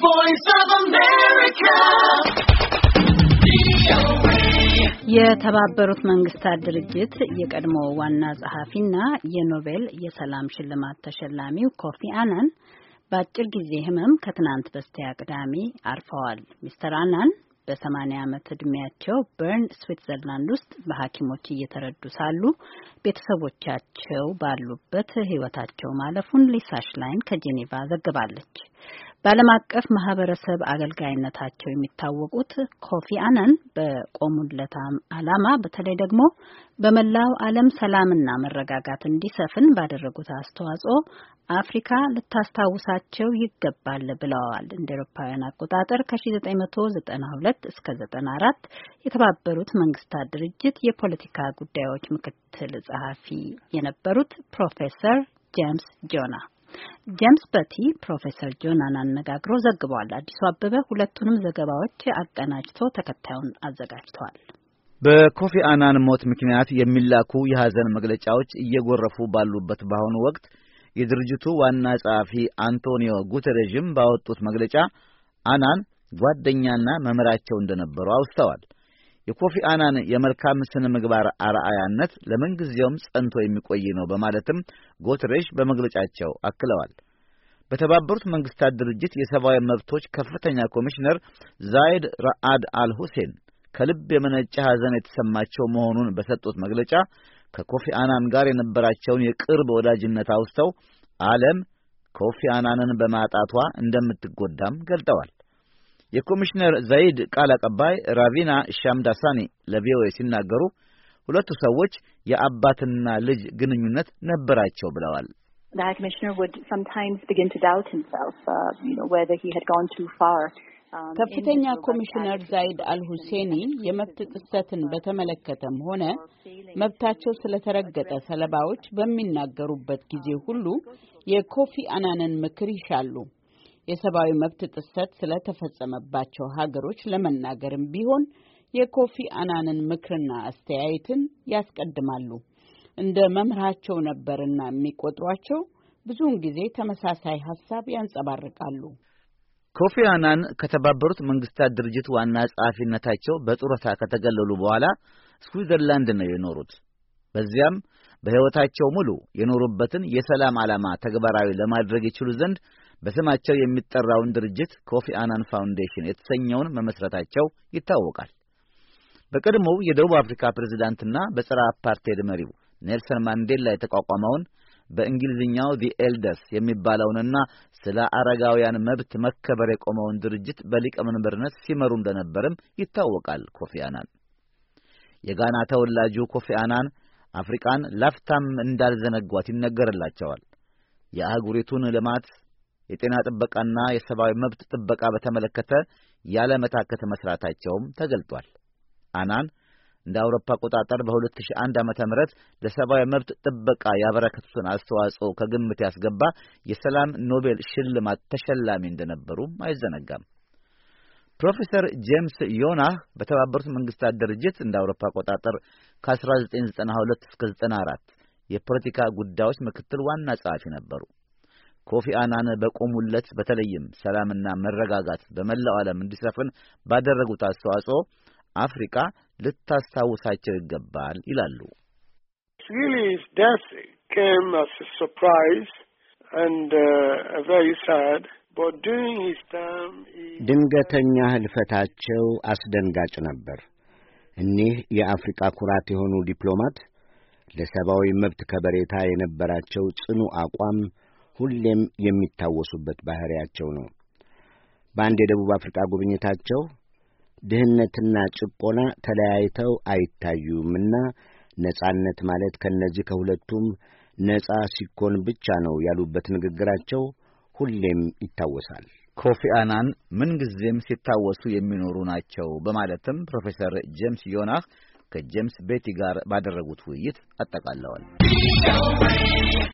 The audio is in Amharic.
voice of America. የተባበሩት መንግስታት ድርጅት የቀድሞ ዋና ጸሐፊና የኖቤል የሰላም ሽልማት ተሸላሚው ኮፊ አናን በአጭር ጊዜ ህመም ከትናንት በስቲያ ቅዳሜ አርፈዋል። ሚስተር አናን በ80 ዓመት ዕድሜያቸው በርን ስዊትዘርላንድ ውስጥ በሐኪሞች እየተረዱ ሳሉ ቤተሰቦቻቸው ባሉበት ህይወታቸው ማለፉን ሊሳ ሽላይን ከጄኔቫ ዘግባለች። በዓለም አቀፍ ማህበረሰብ አገልጋይነታቸው የሚታወቁት ኮፊ አናን በቆሙለት ዓላማ በተለይ ደግሞ በመላው ዓለም ሰላምና መረጋጋት እንዲሰፍን ባደረጉት አስተዋጽኦ አፍሪካ ልታስታውሳቸው ይገባል ብለዋል። እንደ አውሮፓውያን አቆጣጠር ከ1992 እስከ 94 የተባበሩት መንግስታት ድርጅት የፖለቲካ ጉዳዮች ምክትል ጸሐፊ የነበሩት ፕሮፌሰር ጄምስ ጆና ጄምስ በቲ ፕሮፌሰር ጆናን አነጋግሮ ዘግቧል። አዲሱ አበበ ሁለቱንም ዘገባዎች አቀናጅቶ ተከታዩን አዘጋጅቷል። በኮፊ አናን ሞት ምክንያት የሚላኩ የሐዘን መግለጫዎች እየጎረፉ ባሉበት በአሁኑ ወቅት የድርጅቱ ዋና ጸሐፊ አንቶኒዮ ጉተሬዥም ባወጡት መግለጫ አናን ጓደኛና መምህራቸው እንደነበሩ አውስተዋል። የኮፊ አናን የመልካም ስነ ምግባር አርአያነት ለምንጊዜውም ጸንቶ የሚቆይ ነው በማለትም ጉተሬዥ በመግለጫቸው አክለዋል። በተባበሩት መንግስታት ድርጅት የሰብአዊ መብቶች ከፍተኛ ኮሚሽነር ዛይድ ራአድ አል ሁሴን ከልብ የመነጨ ሐዘን የተሰማቸው መሆኑን በሰጡት መግለጫ ከኮፊ አናን ጋር የነበራቸውን የቅርብ ወዳጅነት አውስተው ዓለም ኮፊ አናንን በማጣቷ እንደምትጎዳም ገልጠዋል። የኮሚሽነር ዛይድ ቃል አቀባይ ራቪና ሻምዳሳኒ ለቪኦኤ ሲናገሩ ሁለቱ ሰዎች የአባትና ልጅ ግንኙነት ነበራቸው ብለዋል። The High Commissioner would sometimes begin to doubt himself, whether he had gone too far. ከፍተኛ ኮሚሽነር ዛይድ አልሁሴኒ የመብት ጥሰትን በተመለከተም ሆነ መብታቸው ስለተረገጠ ሰለባዎች በሚናገሩበት ጊዜ ሁሉ የኮፊ አናንን ምክር ይሻሉ። የሰብአዊ መብት ጥሰት ስለተፈጸመባቸው ሀገሮች ለመናገርም ቢሆን የኮፊ አናንን ምክርና አስተያየትን ያስቀድማሉ። እንደ መምህራቸው ነበርና የሚቆጥሯቸው ብዙውን ጊዜ ተመሳሳይ ሐሳብ ያንጸባርቃሉ። ኮፊ አናን ከተባበሩት መንግስታት ድርጅት ዋና ጸሐፊነታቸው በጡረታ ከተገለሉ በኋላ ስዊዘርላንድ ነው የኖሩት። በዚያም በሕይወታቸው ሙሉ የኖሩበትን የሰላም ዓላማ ተግባራዊ ለማድረግ ይችሉ ዘንድ በስማቸው የሚጠራውን ድርጅት ኮፊ አናን ፋውንዴሽን የተሰኘውን መመስረታቸው ይታወቃል። በቀድሞው የደቡብ አፍሪካ ፕሬዝዳንትና በጸረ አፓርቴድ መሪው ኔልሰን ማንዴላ የተቋቋመውን በእንግሊዝኛው ዲ ኤልደርስ የሚባለውንና ስለ አረጋውያን መብት መከበር የቆመውን ድርጅት በሊቀመንበርነት ሲመሩ እንደነበርም ይታወቃል። ኮፊ አናን የጋና ተወላጁ ኮፊ አናን አፍሪካን ላፍታም እንዳልዘነጓት ይነገርላቸዋል። የአህጉሪቱን ልማት፣ የጤና ጥበቃና የሰብአዊ መብት ጥበቃ በተመለከተ ያለ መታከት መስራታቸውም ተገልጧል። አናን እንደ አውሮፓ አቆጣጠር በ2001 ዓመተ ምህረት ለሰብአዊ መብት ጥበቃ ያበረከቱትን አስተዋጽኦ ከግምት ያስገባ የሰላም ኖቤል ሽልማት ተሸላሚ እንደነበሩ አይዘነጋም። ፕሮፌሰር ጄምስ ዮናህ በተባበሩት መንግስታት ድርጅት እንደ አውሮፓ አቆጣጠር ከ1992 እስከ 94 የፖለቲካ ጉዳዮች ምክትል ዋና ጸሐፊ ነበሩ። ኮፊ አናን በቆሙለት በተለይም ሰላምና መረጋጋት በመላው ዓለም እንዲሰፍን ባደረጉት አስተዋጽኦ አፍሪካ ልታስታውሳቸው ይገባል ይላሉ። His death came as a surprise and very sad, but during his time ድንገተኛ ህልፈታቸው አስደንጋጭ ነበር። እኒህ የአፍሪካ ኩራት የሆኑ ዲፕሎማት ለሰብአዊ መብት ከበሬታ የነበራቸው ጽኑ አቋም ሁሌም የሚታወሱበት ባህሪያቸው ነው። በአንድ የደቡብ አፍሪካ ጉብኝታቸው ድህነትና ጭቆና ተለያይተው አይታዩምና ነጻነት ማለት ከነዚህ ከሁለቱም ነጻ ሲኮን ብቻ ነው ያሉበት ንግግራቸው ሁሌም ይታወሳል። ኮፊ አናን ምንጊዜም ሲታወሱ የሚኖሩ ናቸው በማለትም ፕሮፌሰር ጄምስ ዮናህ ከጄምስ ቤቲ ጋር ባደረጉት ውይይት አጠቃለዋል።